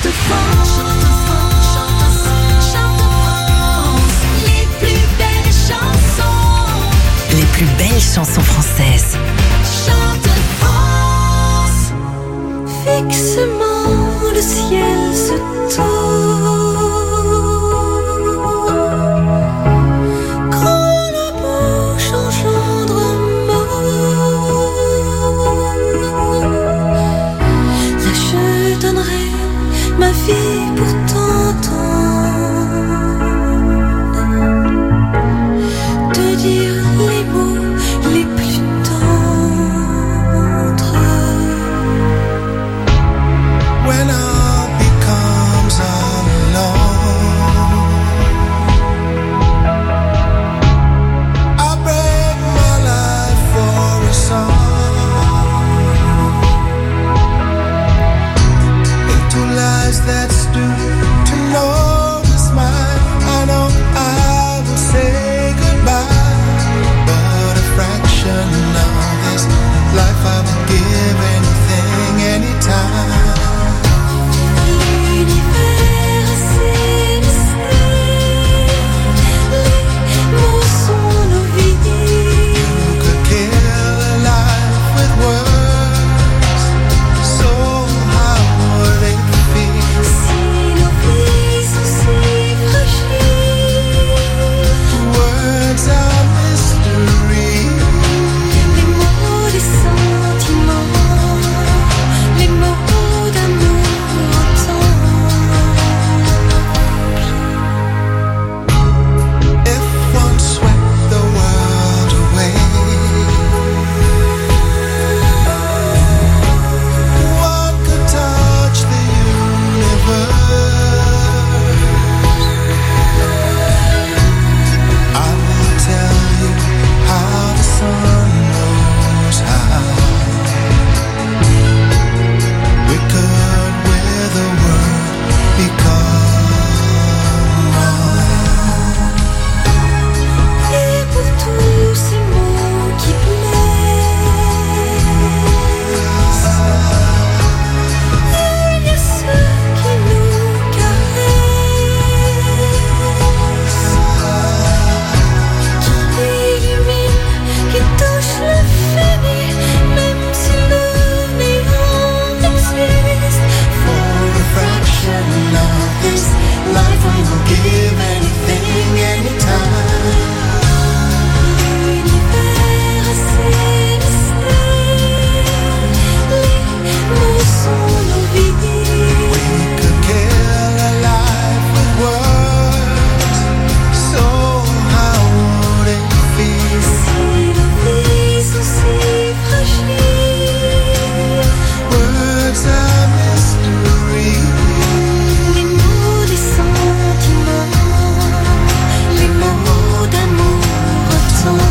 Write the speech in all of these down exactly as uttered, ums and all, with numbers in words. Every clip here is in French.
Chante France, chante France, chante, chante France. Les plus belles chansons. Les plus belles chansons françaises. Chante France. Fixement le ciel se tourne. Vie pour t'entendre, te dire les mots les plus tendres. When all becomes alone, I break my life for a song. Into lies that's due to know is mine. I know I will say goodbye, but a fraction of this life I will give anything, anytime. L'univers a ses mystères, les mots sont nos vies. You could kill a life with words, so how would it feel? Si nos vies sont si fragiles, Words are mystery. les mots des sentiments, les mots d'amour tendre. If one swept the world away, one could touch the universe. I will tell you how the sun knows how. We could with a word become one. Et pour tous ces mots qui blessent, il y a ceux qui nous caressent, qui illuminent, qui touchent l'infini, même si le néant existe. For a fraction of this life I will give anything, anytime. L'univers a ses mystères, les mots sont nos vies. We could kill a life with words, so how would it feel? Si nos vies sont si fragiles, Words are mystery. les mots des sentiments, les mots d'amour tendre.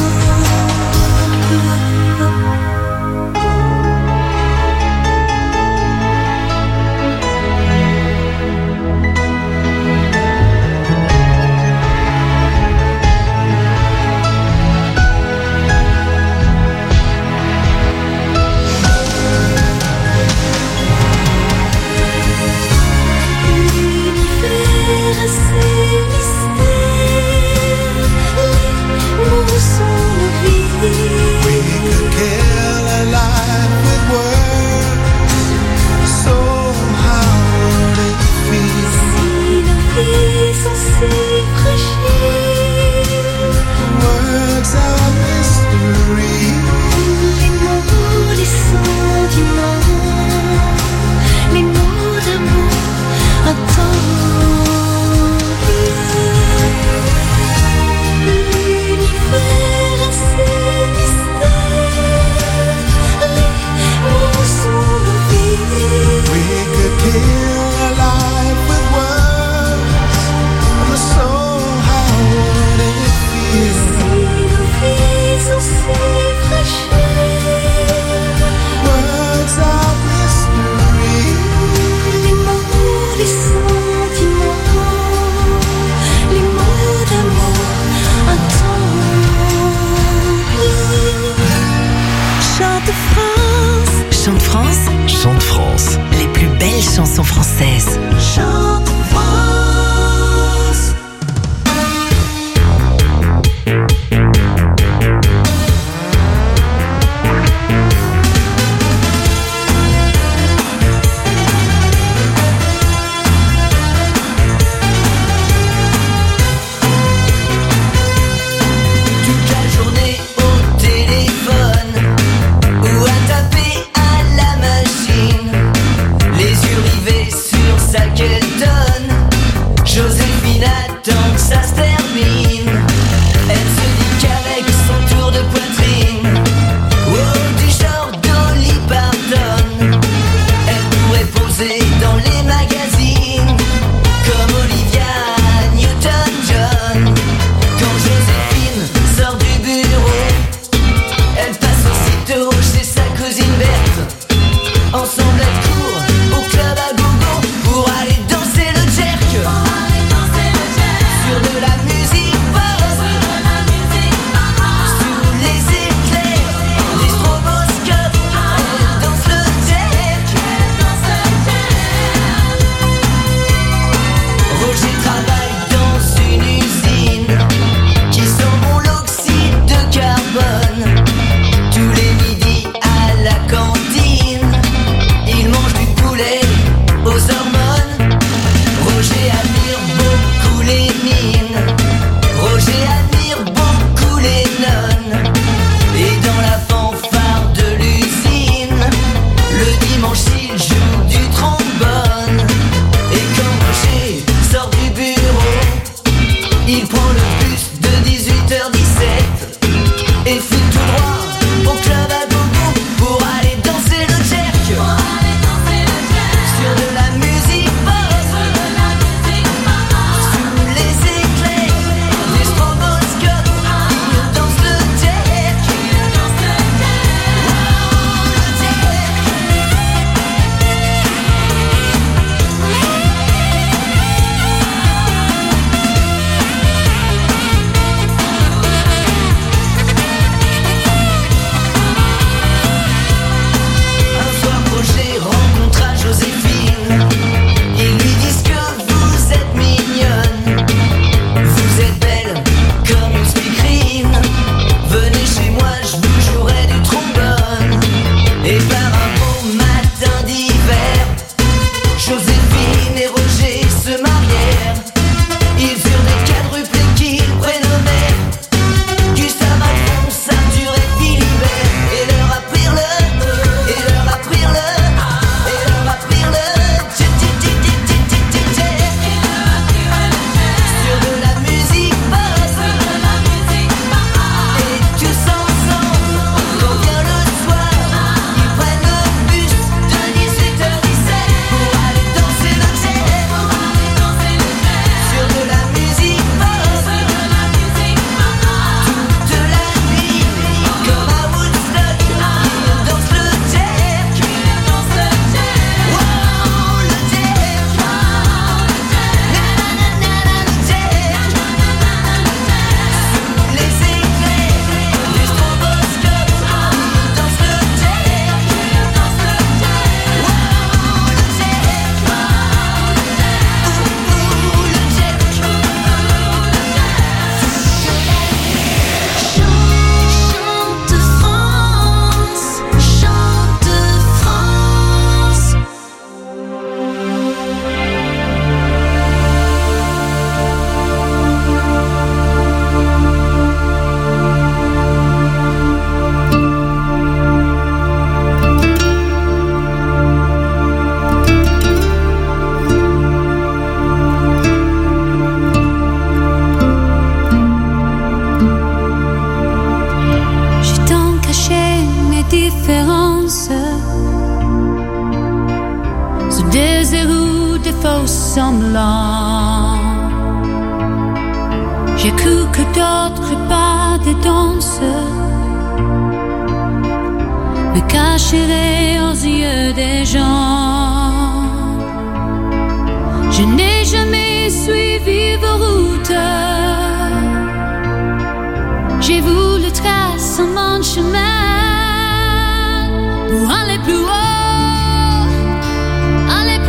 L'univers a ses mystères, les mots sont nos vies. We could kill a life with words, so how would it feel? Si nos vies sont si fragiles, Words are mystery. les mots des sentiments, les mots d'amour attendent. L'univers a ses mystères, les mots sont nos vies. We could kill a life with words, and so how would it feel? Si nos vies sont si fragiles, Words are mystery. les mots des sentiments, les mots d'amour attendent. Chante France, Chante France, Chante France. les plus belles chansons françaises. Chante France. semblant. J'ai cru que d'autres pas des danses me cacheraient aux yeux des gens. Je n'ai jamais suivi vos routes. J'ai voulu tracer mon chemin pour aller plus haut, aller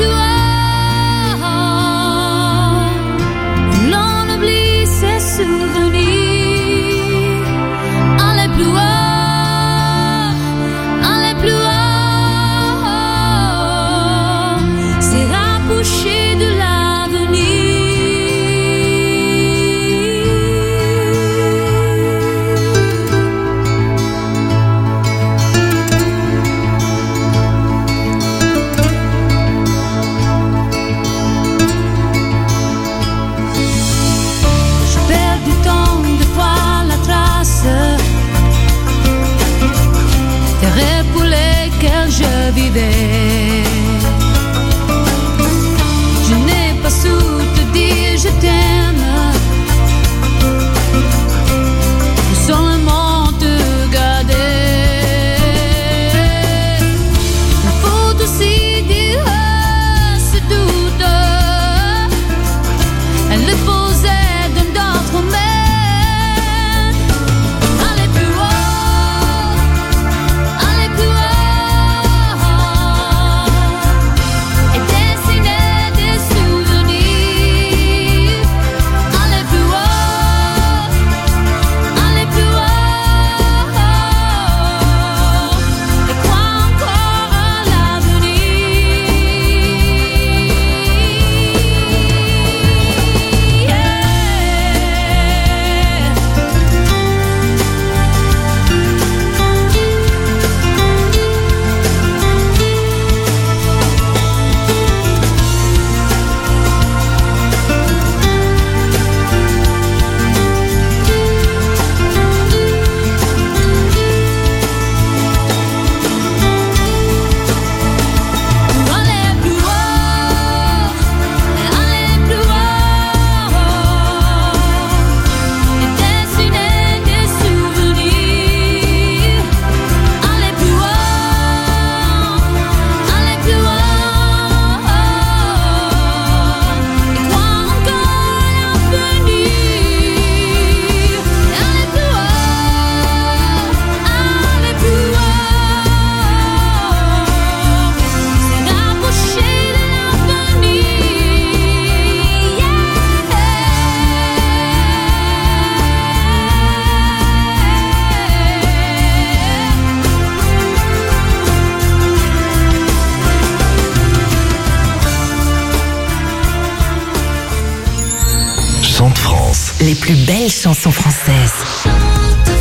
les plus belles chansons françaises. Chante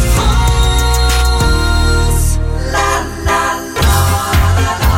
France. La la la la la.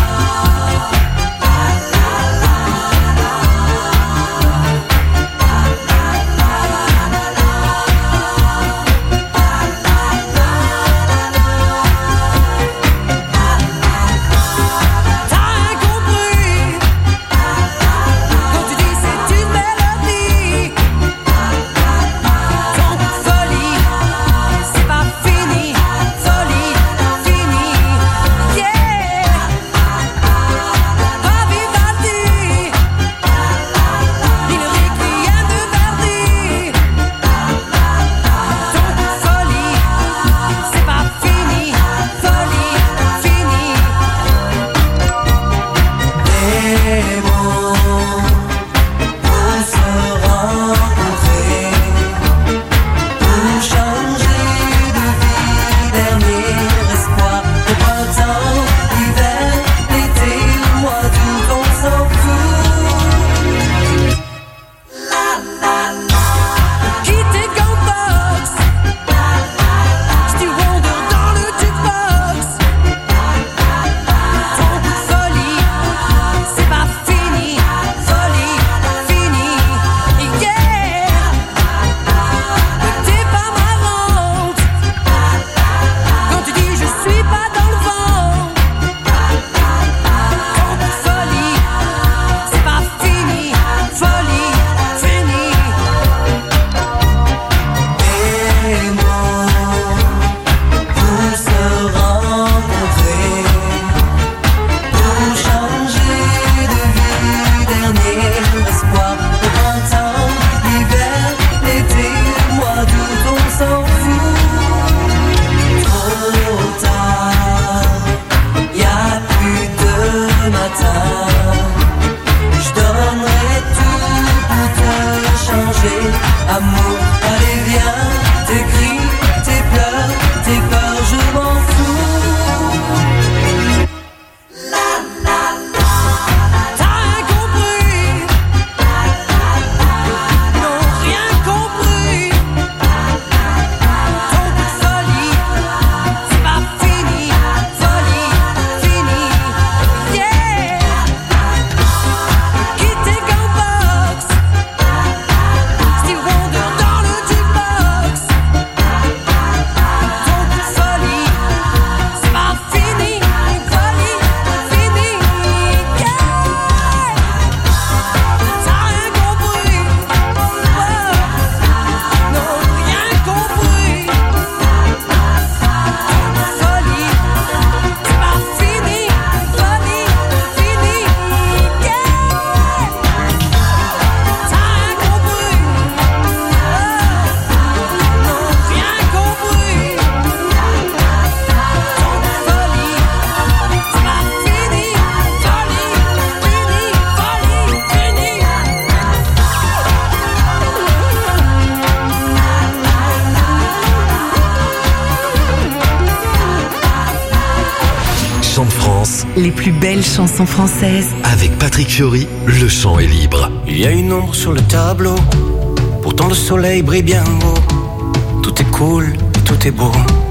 Les plus belles chansons françaises. Avec Patrick Fiori, le chant est libre. Il y a une ombre sur le tableau, pourtant le soleil brille bien haut. Tout est cool, tout est beau.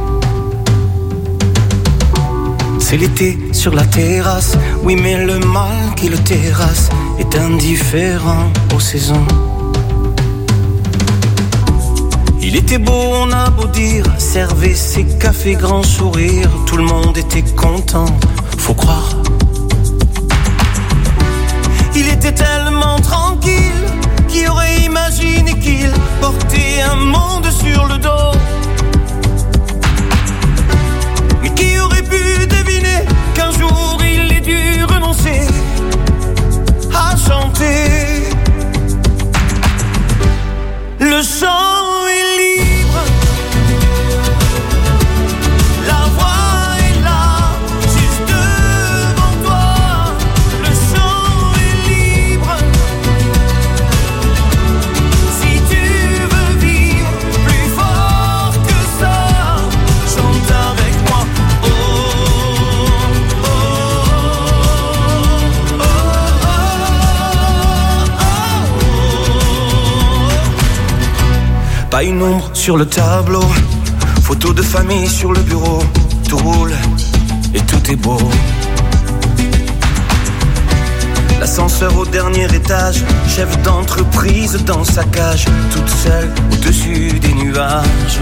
C'est l'été sur la terrasse, oui mais le mal qui le terrasse est indifférent aux saisons. Il était beau, on a beau dire, servait ses cafés grand sourire, tout le monde était content, faut croire. Il était tellement tranquille, qui aurait imaginé qu'il portait un monde sur le dos. Mais qui aurait pu deviner qu'un jour il ait dû renoncer à chanter. Le chant est libre, la voix est là, juste devant Pas une ombre sur le tableau, photo de famille sur le bureau. Tout roule et tout est beau. L'ascenseur au dernier étage, chef d'entreprise dans sa cage, toute seule au-dessus des nuages.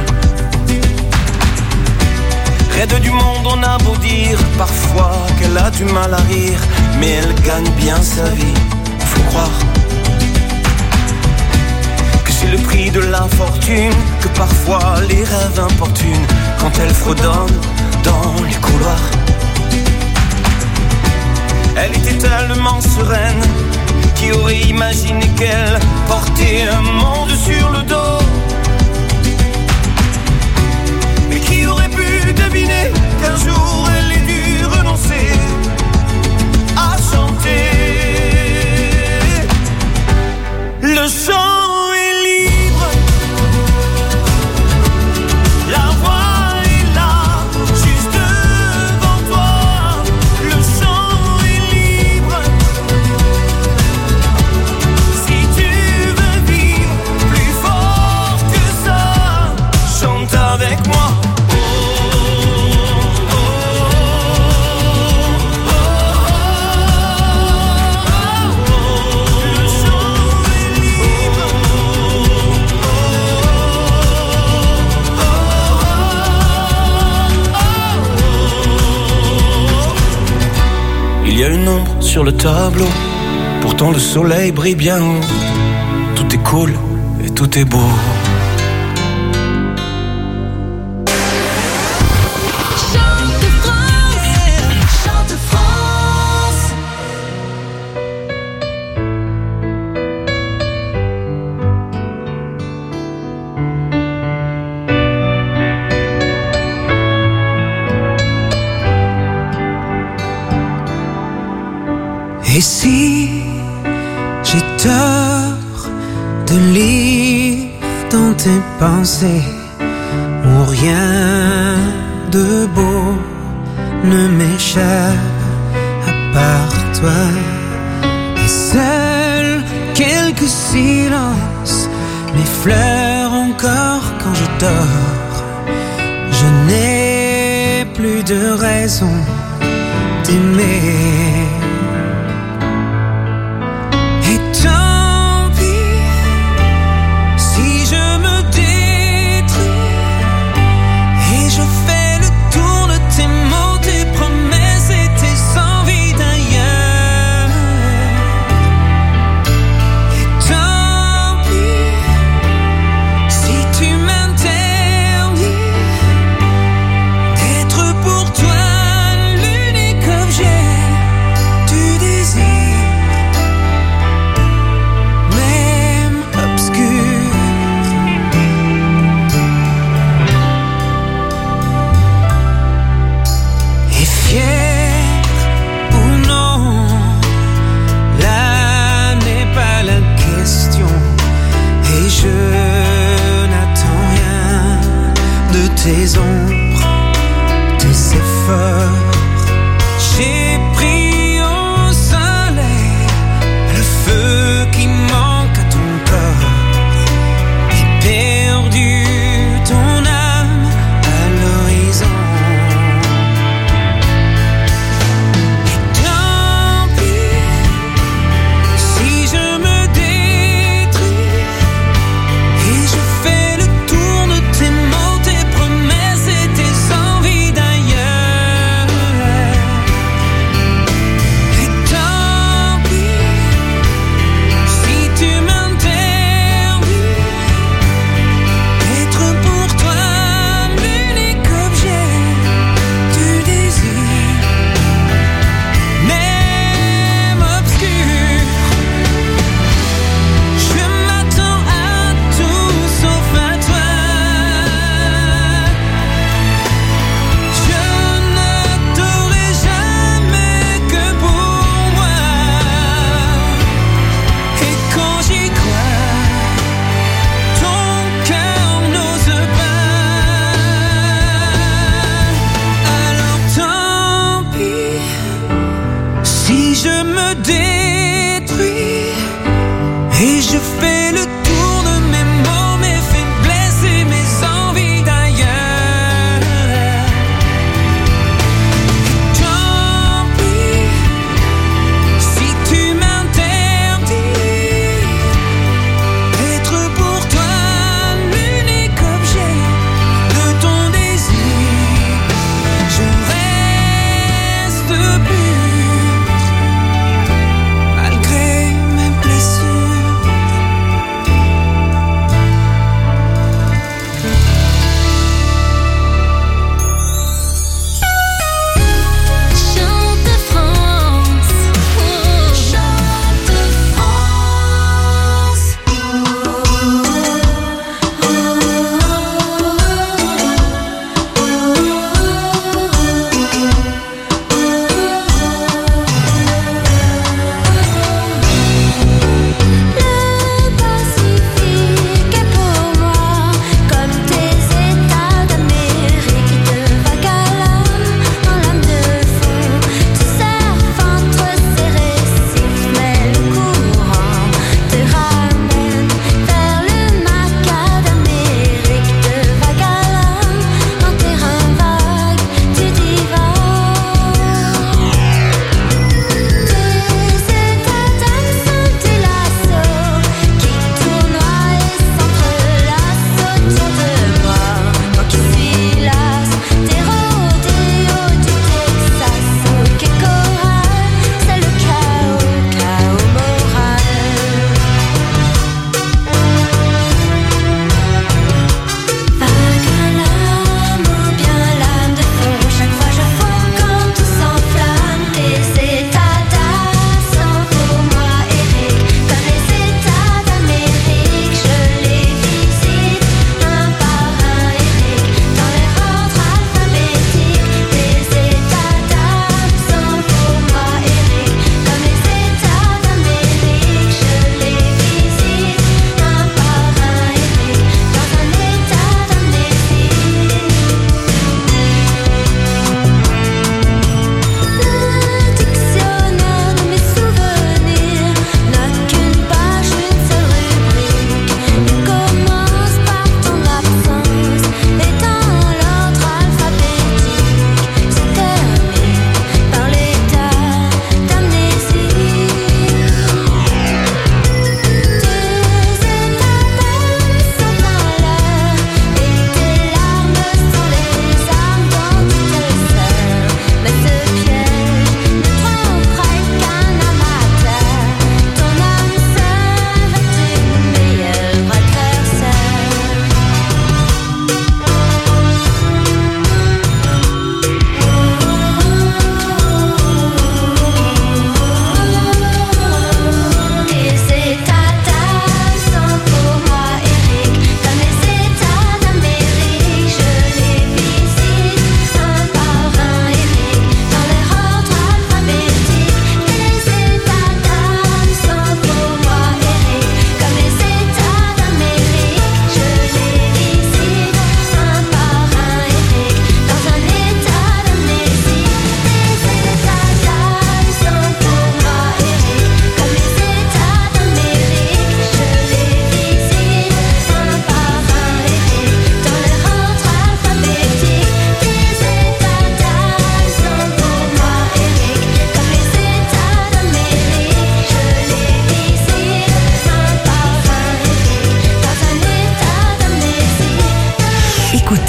Raide du monde, on a beau dire parfois qu'elle a du mal à rire, mais elle gagne bien sa vie, faut croire que c'est le prix de la fortune, que parfois les rêves importunent quand elle fredonne dans les couloirs. Elle était tellement sereine, qui aurait imaginé qu'elle portait un monde sur le dos? Et qui aurait pu deviner qu'un jour elle ait dû renoncer à chanter? Le chant est libre, la voix est là, juste devant toi. Le chant est libre, si tu veux vivre plus fort que ça, chante avec moi. Il y a une ombre sur le tableau, pourtant le soleil brille bien haut. Tout est cool et tout est beau. Chante France, chante France. Et si j'ai tort de lire dans tes pensées où rien de beau ne m'échappe à part toi, et seuls quelques silences m'effleurent encore quand je dors, je n'ai plus de raison d'aimer. Tes ombres, tes efforts, j'ai pris au soleil le feu qui manque à ton corps et perdu ton âme à l'horizon. Et tant pis si je me détruis et je fais le tour de tes mots, tes promesses et tes envies d'ailleurs. Et tant pis si tu m'interdis d'être pour toi l'unique objet du désir, même obscur. Je m'attends à tout sauf à toi. Je ne t'aurai jamais que pour moi. Et quand j'y crois, ton cœur n'ose pas. Alors tant pis si je me détruis et je fais le tour de mes mots, mes faiblesses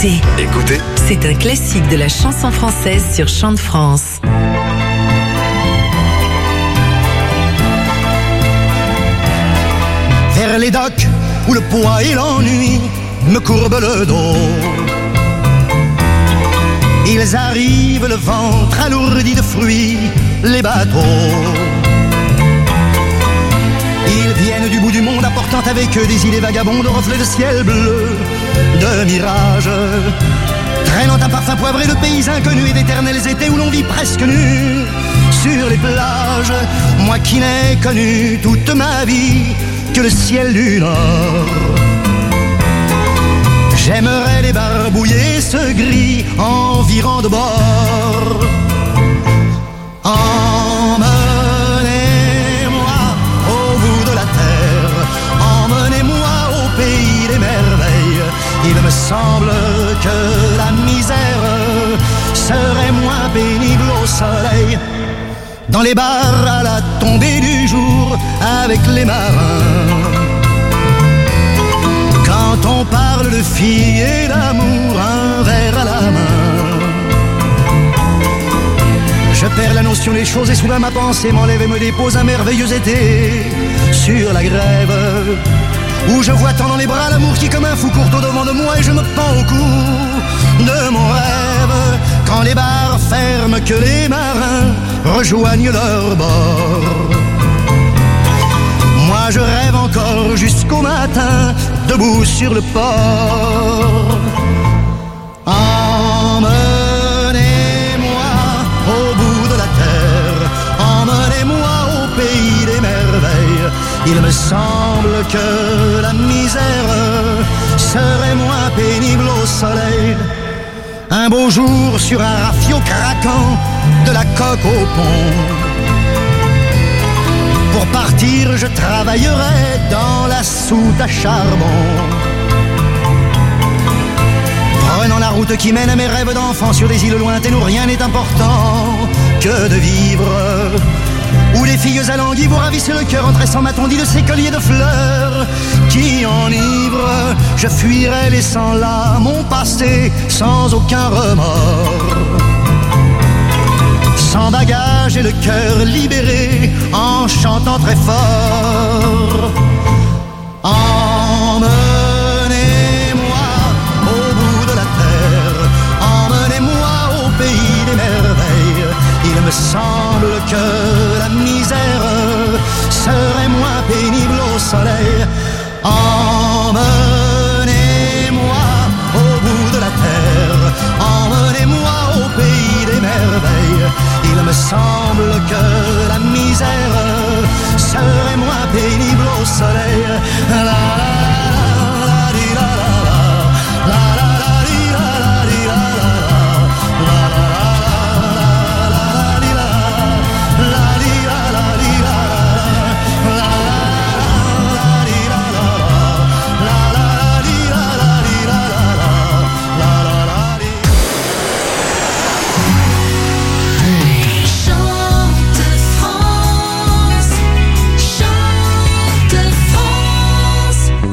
Écoutez, Écoutez, c'est un classique de la chanson française sur Chant de France. Vers les docks où le poids et l'ennui me courbent le dos. Ils arrivent le ventre alourdi de fruits, les bateaux. Ils viennent du bout du monde apportant avec eux des idées vagabondes aux reflets de ciel bleu, de mirages, traînant un parfum poivré de pays inconnus et d'éternels étés où l'on vit presque nu sur les plages. Moi qui n'ai connu toute ma vie que le ciel du Nord, j'aimerais débarbouiller ce gris environ de bord. Emmenez-moi au bout de la terre, emmenez-moi au pays des merveilles. Il me semble que la misère serait moins pénible au soleil. Dans les bars à la tombée du jour avec les marins, quand on parle de filles et d'amour, un verre à la main, je perds la notion des choses et soudain ma pensée m'enlève et me dépose un merveilleux été sur la grève, où je vois tant dans les bras l'amour qui comme un fou court au devant de moi et je me pends au cou de mon rêve. Quand les bars ferment, que les marins rejoignent leur bord, moi je rêve encore jusqu'au matin, debout sur le port. Emmenez-moi au bout de la terre, emmenez-moi au pays des merveilles. Il me semble que la misère serait moins pénible au soleil. Un beau jour sur un rafio craquant, de la coque au pont. Pour partir, je travaillerai dans la soute à charbon, prenant la route qui mène à mes rêves d'enfant sur des îles lointaines où rien n'est important que de vivre, où les filles alanguies vous ravissent le cœur en tressant ma tondie de ces colliers de fleurs qui enivrent. Je fuirai laissant là mon passé sans aucun remords, sans bagage et le cœur libéré, en chantant très fort. Emmenez-moi au bout de la terre, emmenez-moi au pays des merveilles. Il me semble que la misère serait moins pénible au soleil. Emmenez-moi au bout de la terre, emmenez-moi au pays des merveilles. Il me semble que la misère serait moins pénible au soleil. La, la, la, la, di, la, la, la, la, la, di, la, la, di, la, la, la, la, la, di, la, la, di, la, la, di, la, la, la, di, la, la, la, la, di, la, la, di, la, la, la, la, di. Chante France, chante France.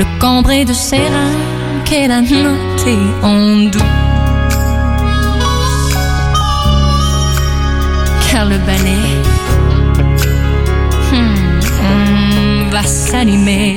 le cambré de ses reins qu'elle a noté en douce. Car le balai hmm, va s'allumer.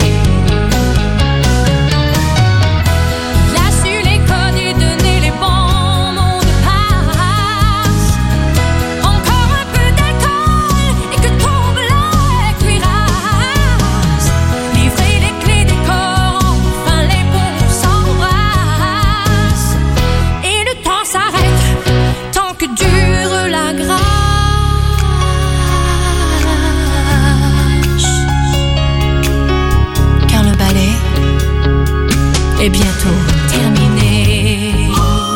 Et bientôt terminé.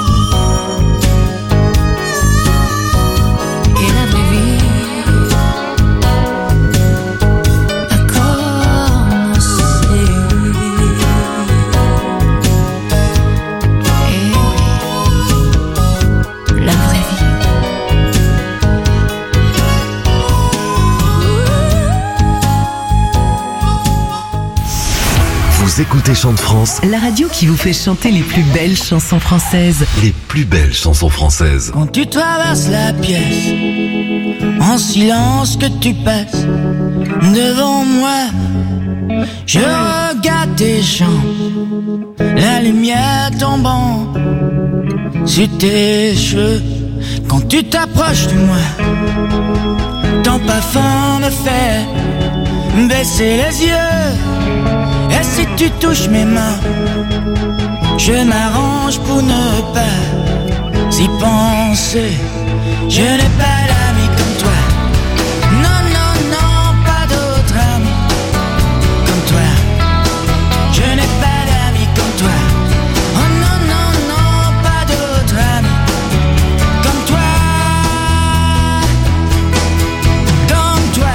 Et la vraie vie a commencé. Et oui, la vraie vie. Vous écoutez Chante France, La radio qui vous fait chanter les plus belles chansons françaises. les plus belles chansons françaises. Quand tu traverses la pièce, en silence que tu passes devant moi, je regarde tes jambes, la lumière tombant sur tes cheveux. Quand tu t'approches de moi, ton parfum me fait baisser les yeux. Et si tu touches mes mains, je m'arrange pour ne pas y penser. Je n'ai pas d'amis comme toi. Non, non, non, pas d'autre ami comme toi. Je n'ai pas d'amis comme toi. Oh non, non, non, pas d'autre ami comme toi. Comme toi.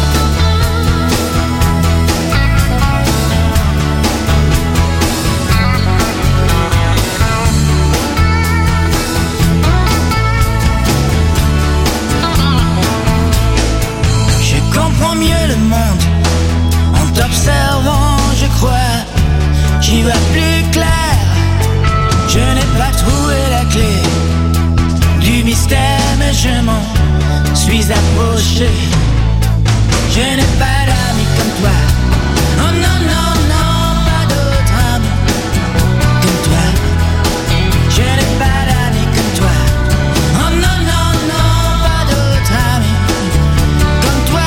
Mieux le monde en t'observant, je crois, j'y vois plus clair. Je n'ai pas trouvé la clé du mystère, mais je m'en suis approché. Je n'ai pas d'amis comme toi. Oh non, non, non, pas d'autre ami comme toi. Je n'ai pas d'amis comme toi. Oh non, non, non, pas d'autre ami comme toi.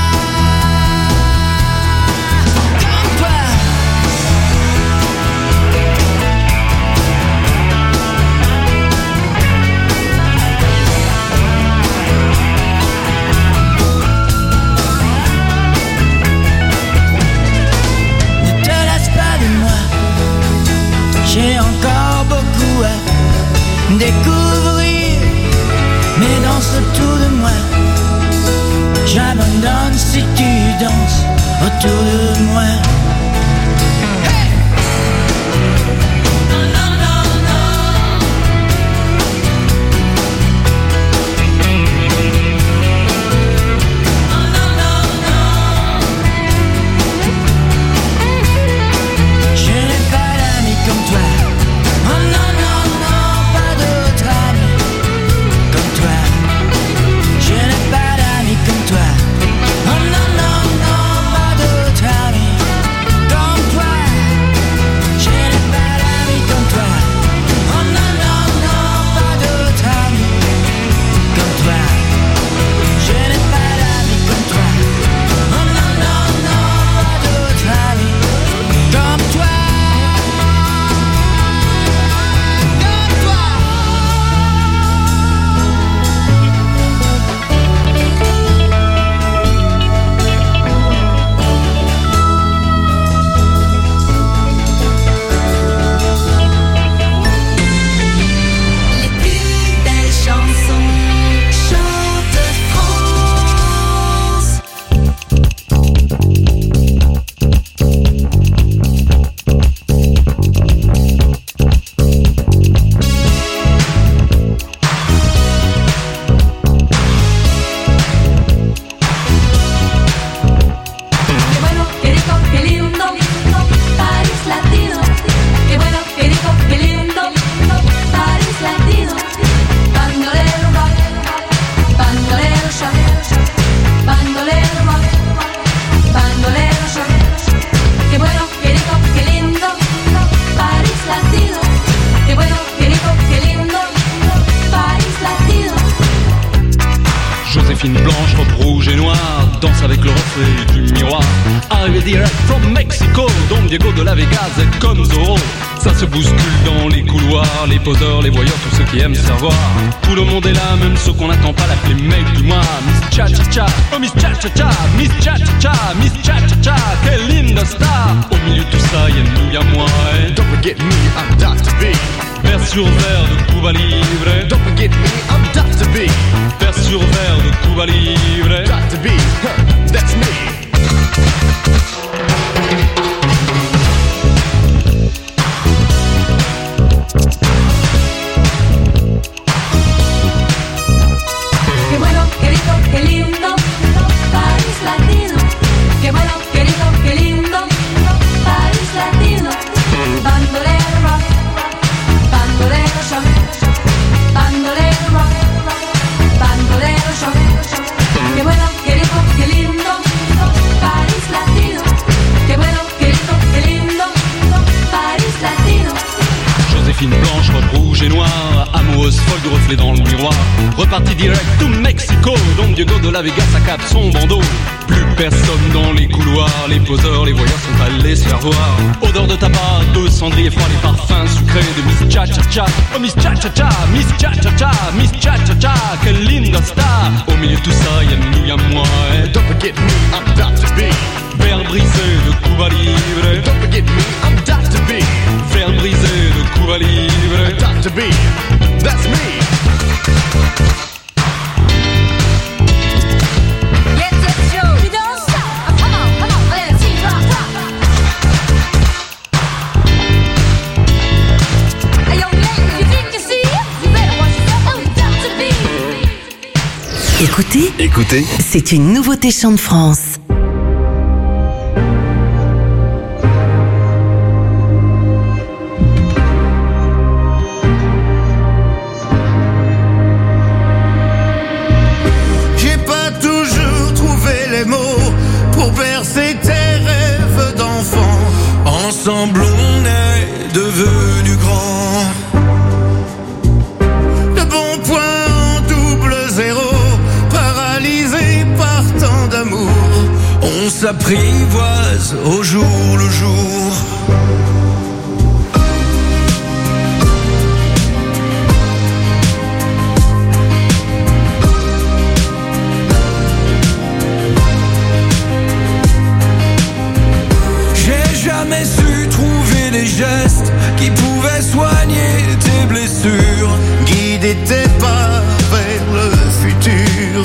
J'ai encore beaucoup à découvrir, mais danse autour de moi. J'abandonne si tu danses autour de moi. Hey! Non, non, non, non. Non, non, non, non. Je n'ai pas d'amis comme toi. Oh non, non, non, pas d'autre ami comme toi. Je n'ai pas d'amis comme toi. Oh non, non, non, pas d'autre ami arrivé direct from Mexico. Don Diego de la Vegas est comme Zorro. Ça se bouscule dans les couloirs, les poseurs, les voyeurs, tous ceux qui aiment savoir. Tout le monde est là, même ceux qu'on n'attend pas, l'appeler mec du mois. Miss Cha Cha Cha, oh Miss Cha Cha Cha, Miss Cha Cha Cha, Miss Cha Cha Cha, quelle linda star. Au milieu de tout ça, y'a nous, y'a moi. Et don't forget me, I'm Doctor B. Vers sur verre de Cuba Libre. Don't forget me, I'm Doctor B. Vers sur verre de Cuba Libre. Doctor B, huh, that's me. Qué bueno, qué rico, qué lindo, País Latino. Qué bueno, qué rico, qué lindo, País Latino. Bandolero rock, bandolero shock, bandolero rock, bandolero shock. Qué bueno, qué rico, qué lindo, País Latino. Qué bueno, qué rico, qué lindo, País Latino. Joséphine blanche, robe rouge et noire, amoureuse folle du reflet dans le miroir. Reparti direct to Mexico, Don Diego de la Vegas accable son bandeau. Plus personne dans les couloirs, les poseurs, les voyeurs sont allés se faire voir. Odeur de tabac, de cendrier froid, les parfums sucrés de Miss Cha Cha Cha. Oh Miss Cha Cha Cha, Miss Cha Cha Cha, Miss Cha Cha Cha, quelle linda star. Au milieu de tout ça, y'a nous, y'a moi. Et don't forget me, I'm Doctor B. Verre brisé de Cuba Libre. Don't forget me, I'm Doctor B. Verre brisé de Cuba Libre. Doctor B, that's me. Yes, yes, yo. You don't stop. Come on, come on, let's see, rock, rock. Hey, yo, ladies, you think you see it? You better watch yourself. Oh, Doctor B. Écoutez, Écoutez, c'est une nouveauté Chant de France. J'ai pas toujours trouvé les mots pour bercer tes rêves d'enfant. Ensemble on est devenus grands. De bons points en double zéro, paralysés par tant d'amour. On s'apprivoise au jour le jour. J'ai jamais su trouver les gestes qui pouvaient soigner tes blessures, guider tes pas vers le futur.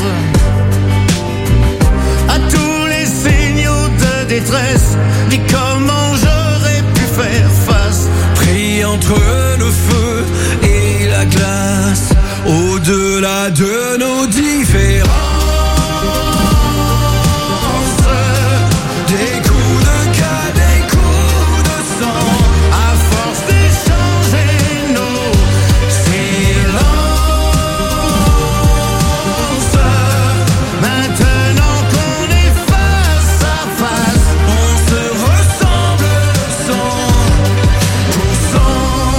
À tous les signaux de détresse, dis comment j'aurais pu faire face. Pris entre le feu et la glace, au-delà de nos différences. Des coups de cas, des coups de sang, à force d'échanger nos silences. Maintenant qu'on est face à face, on se ressemble cent pour cent.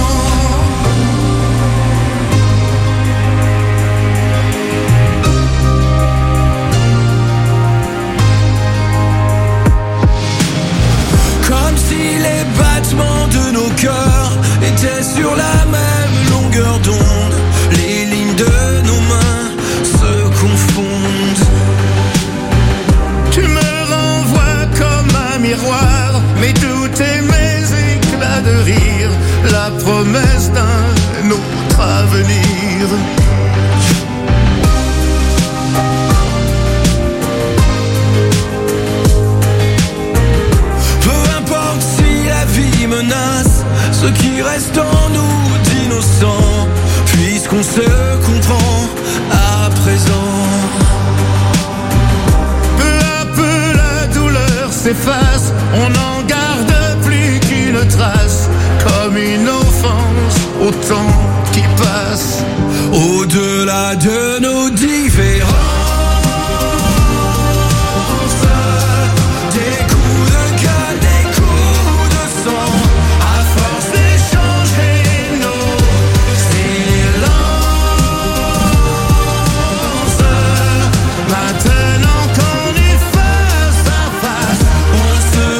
Comme si les battements de nos cœurs étaient sur la même longueur d'onde. Les lignes de nos mains se confondent. Tu me renvoies comme un miroir, mes doutes et mes éclats de rire, la promesse d'un autre avenir. Peu importe si la vie menace ce qui reste en nous d'innocent, puisqu'on se comprend à présent. Peu à peu la douleur s'efface, on n'en garde plus qu'une trace, comme une offense au temps qui passe. Au-delà de nos différences, des coups de gueule, des coups de sang, à force d'échanger nos silences. Maintenant qu'on est face à face, on se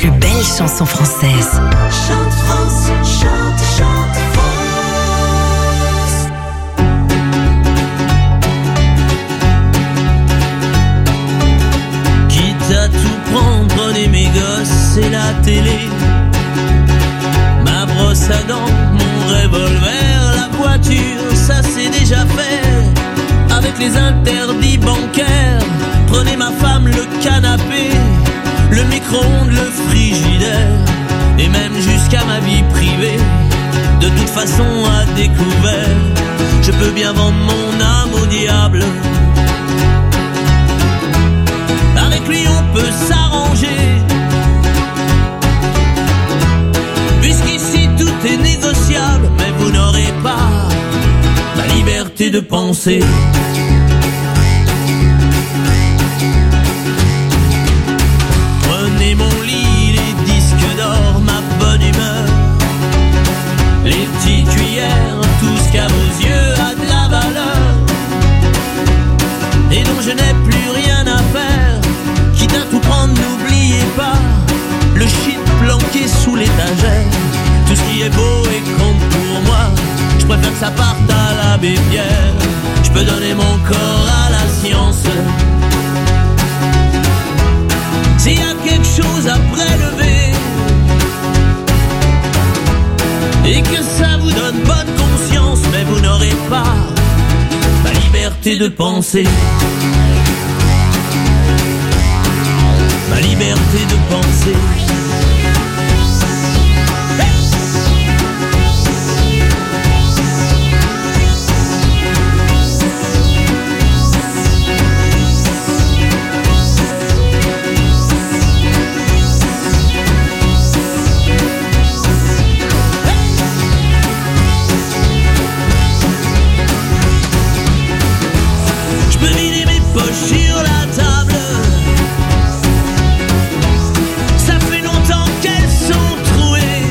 plus belles chansons françaises. Chante France, chante, chante France. Quitte à tout prendre, prenez mes gosses et la télé, ma brosse à dents, mon revolver, la voiture, ça c'est déjà fait. Avec les interdits bancaires, prenez ma femme, le canapé, le micro-ondes, le frigidaire, et même jusqu'à ma vie privée. De toute façon à découvert, je peux bien vendre mon âme au diable. Avec lui on peut s'arranger, puisqu'ici tout est négociable. Mais vous n'aurez pas la liberté de penser. Prenez mon lit, les disques d'or, ma bonne humeur, les petites cuillères, tout ce qu'à vos yeux a de la valeur, et dont je n'ai plus rien à faire. Quitte à tout prendre, n'oubliez pas le shit planqué sous l'étagère. Tout ce qui est beau et compte pour moi, je préfère que ça parte à l'abbé Pierre. Je peux donner mon corps à la science. S'il y a quelque chose à prélever et que ça vous donne bonne conscience, mais vous n'aurez pas la liberté de penser. Ma liberté de penser. Sur la table, ça fait longtemps qu'elles sont trouées.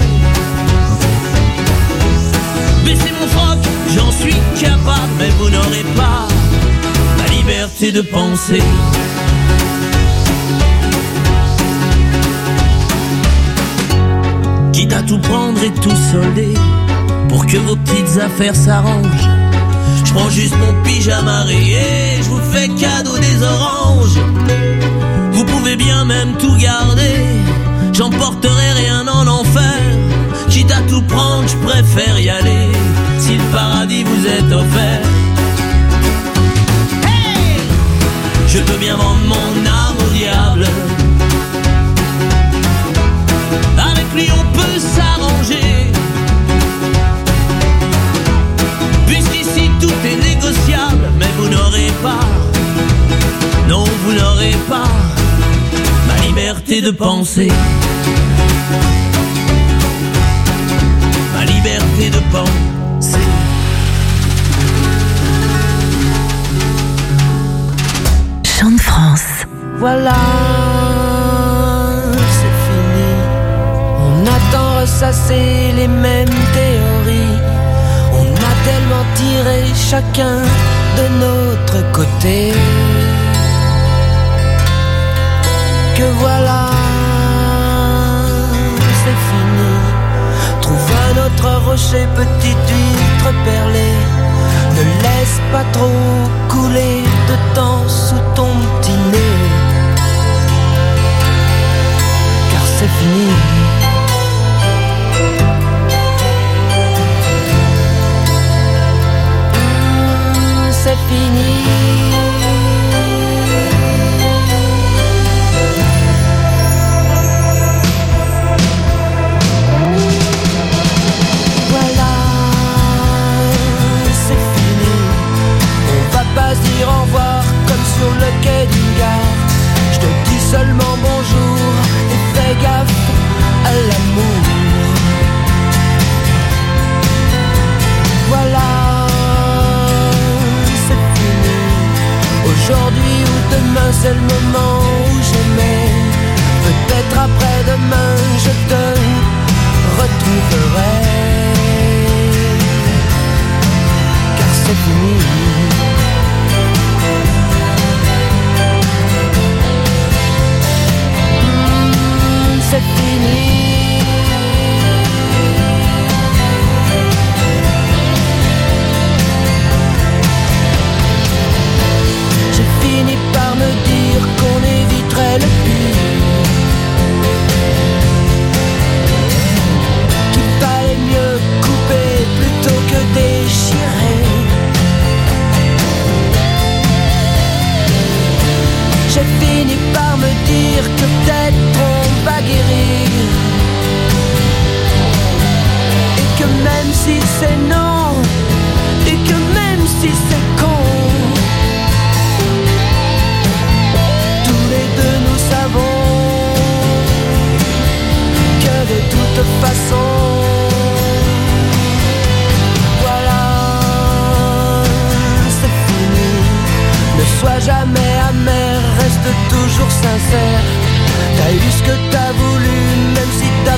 Baissez mon froc, j'en suis capable, mais vous n'aurez pas la liberté de penser. Quitte à tout prendre et tout solder, pour que vos petites affaires s'arrangent, je prends juste mon pyjama rayé, je vous fais cadeau des oranges. Vous pouvez bien même tout garder, j'emporterai rien en enfer. Quitte à tout prendre, je préfère y aller, si le paradis vous est offert. Hey, je peux bien vendre mon âme au diable. Avec lui on peut s'arranger, puisqu'ici tout est négociable. Mais vous n'aurez pas, non vous n'aurez pas ma liberté de penser. Ma liberté de penser. Chant de France. Voilà, c'est fini. On attend ressasser les mêmes théories. On a tellement tiré chacun de notre côté que voilà, c'est fini. Trouve un autre rocher, petite huître perlée. Ne laisse pas trop couler de temps sous ton petit nez, car c'est fini. C'est fini. Voilà, c'est fini. On va pas se dire au revoir comme sur le quai d'une gare. Je te dis seulement bonjour et fais gaffe à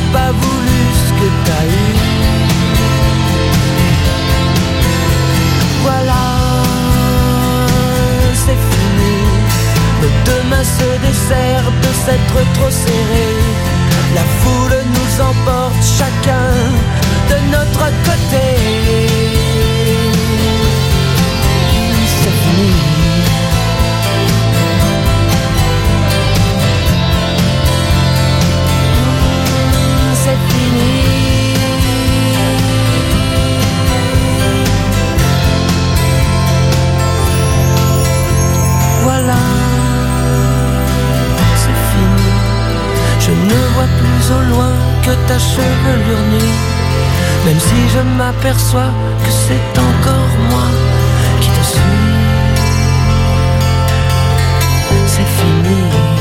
pas voulu ce que t'as eu. Voilà, c'est fini. Nos deux mains se desserrent de s'être trop serrées. La foule nous emporte chacun de notre côté. C'est fini. C'est fini. Voilà, c'est fini. Je ne vois plus au loin que ta chevelure nue, même si je m'aperçois que c'est encore moi qui te suis. C'est fini.